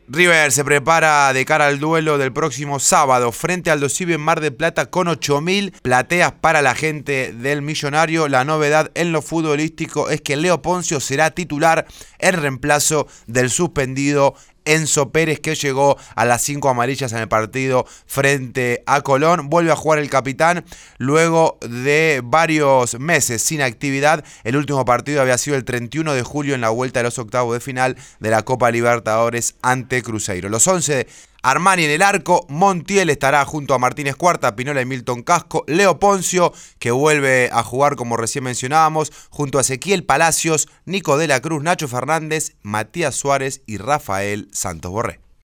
River se prepara de cara al duelo del próximo sábado frente al Aldosivi en Mar del Plata con 8.000 plateas para la gente del Millonario. La novedad en lo futbolístico es que Leo Poncio será titular en reemplazo del suspendido Enzo Pérez, que llegó a las 5 amarillas en el partido frente a Colón. Vuelve a jugar el capitán luego de varios meses sin actividad. El último partido había sido el 31 de julio en la vuelta de los octavos de final de la Copa Libertadores ante Cruzeiro. Los 11: Armani en el arco, Montiel estará junto a Martínez Cuarta, Pinola y Milton Casco, Leo Poncio, que vuelve a jugar como recién mencionábamos, junto a Ezequiel Palacios, Nico de la Cruz, Nacho Fernández, Matías Suárez y Rafael Santos Borré.